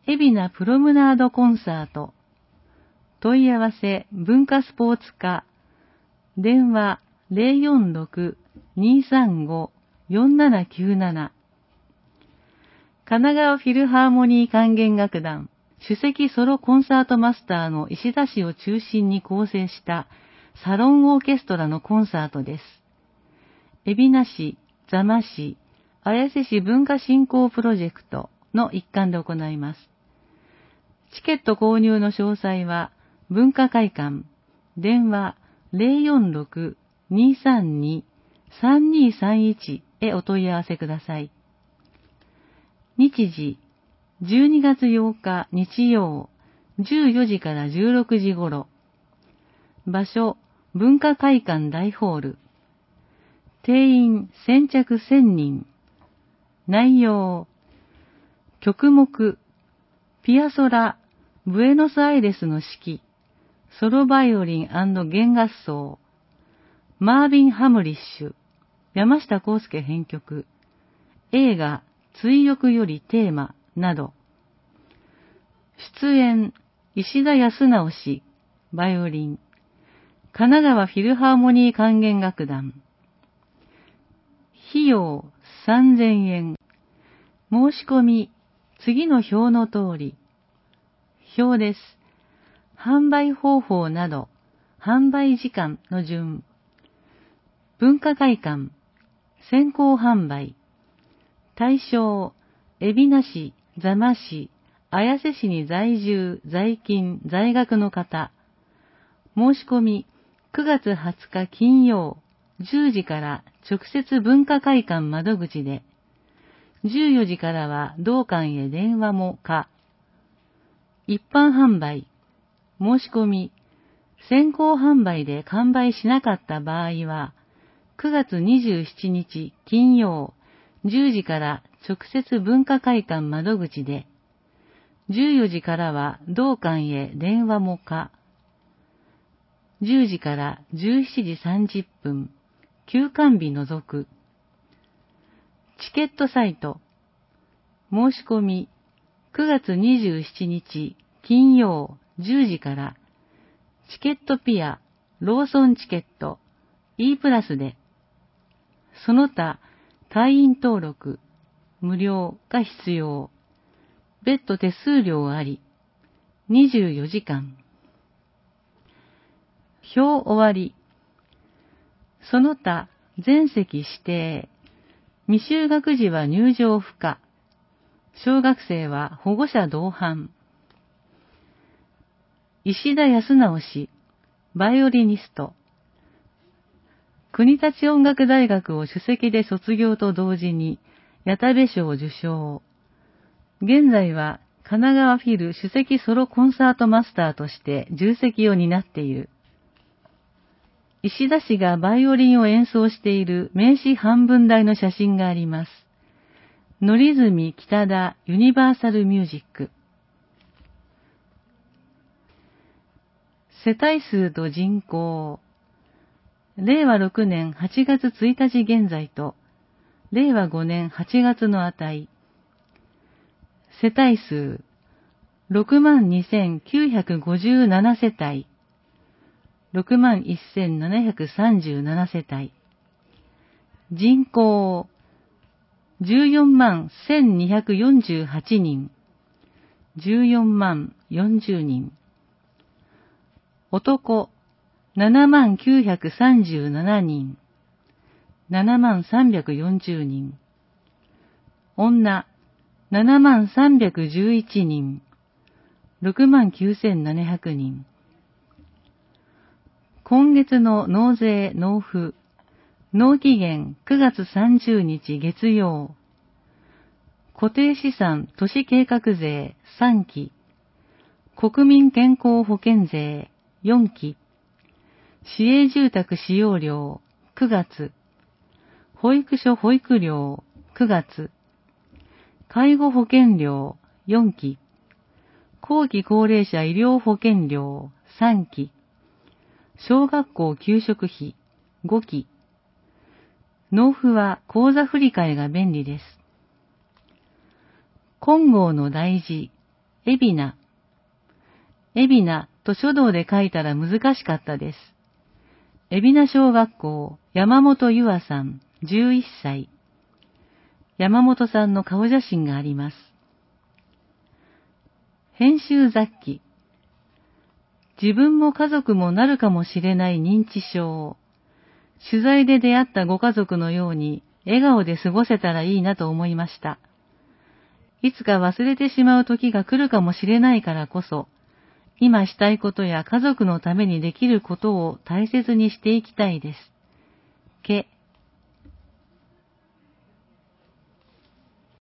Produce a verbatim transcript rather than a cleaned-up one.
海老名プロムナードコンサート。問い合わせ文化スポーツ課。電話 ゼロよんろく にーさんご よんななきゅうなな。神奈川フィルハーモニー管弦楽団首席ソロコンサートマスターの石田氏を中心に構成したサロンオーケストラのコンサートです。海老名市、座間市、綾瀬市文化振興プロジェクトの一環で行います。チケット購入の詳細は文化会館電話 ゼロよんろく にーさんに さんにーさんいち へお問い合わせください。日時じゅうにがつようか日曜じゅうよじからじゅうろくじ頃。場所文化会館大ホール。定員先着せんにん。内容曲目ピアソラブエノスアイレスの指揮ソロバイオリン&弦合奏マービン・ハムリッシュ山下康介編曲映画追憶よりテーマなど。出演石田康直氏バイオリン神奈川フィルハーモニー管弦楽団。費用さんぜんえん。申し込み次の表の通り。表です。販売方法など販売時間の順。文化会館先行販売。対象海老名市、座間市、綾瀬市に在住、在勤、在学の方。申し込みくがつはつか金曜じゅうじから直接文化会館窓口で、じゅうよじからは同館へ電話も可。一般販売。申し込み先行販売で完売しなかった場合は、くがつにじゅうしちにち金曜じゅうじから直接文化会館窓口で、じゅうよじからは同館へ電話も可。じゅうじからじゅうしちじさんじゅっぷん、休館日除く。チケットサイト。申し込みくがつにじゅうしちにち金曜じゅうじから、チケットピア、ローソンチケット、E プラスで、その他会員登録、無料が必要。別途手数料あり。にじゅうよじかん。表終わり。その他全席指定。未就学児は入場不可。小学生は保護者同伴。石田康直氏、バイオリニスト。国立音楽大学を首席で卒業と同時に矢田部賞を受賞。現在は神奈川フィル首席ソロコンサートマスターとして重責を担っている。石田氏がバイオリンを演奏している名刺半分大の写真があります。乗住北田ユニバーサルミュージック。世帯数と人口。れいわろくねんはちがつついたち現在と、れいわごねんはちがつの値。世帯数、ろくまんにせんきゅうひゃくごじゅうななせたい。ろくまんせんななひゃくさんじゅうななせたい。人口、じゅうよんまんせんにひゃくよんじゅうはちにん。じゅうよんまんよんじゅうにん。男、ななまんきゅうひゃくさんじゅうななにん。ななまんさんびゃくよんじゅうにん。女、ななまんさんびゃくじゅういちにん。ろくまんきゅうせんななひゃくにん。今月の納税納付。納期限くがつさんじゅうにち月曜。固定資産都市計画税さんき。国民健康保険税よんき。市営住宅使用料くがつ。保育所保育料くがつ。介護保険料よんき。後期高齢者医療保険料さんき。小学校給食費ごき。納付は口座振替が便利です。金剛の大事、 海老名。海老名と書道で書いたら難しかったです。海老名小学校、山本優愛さん、じゅういっさい。山本さんの顔写真があります。編集雑記。自分も家族もなるかもしれない認知症。取材で出会ったご家族のように笑顔で過ごせたらいいなと思いました。いつか忘れてしまう時が来るかもしれないからこそ、今したいことや家族のためにできることを大切にしていきたいです。け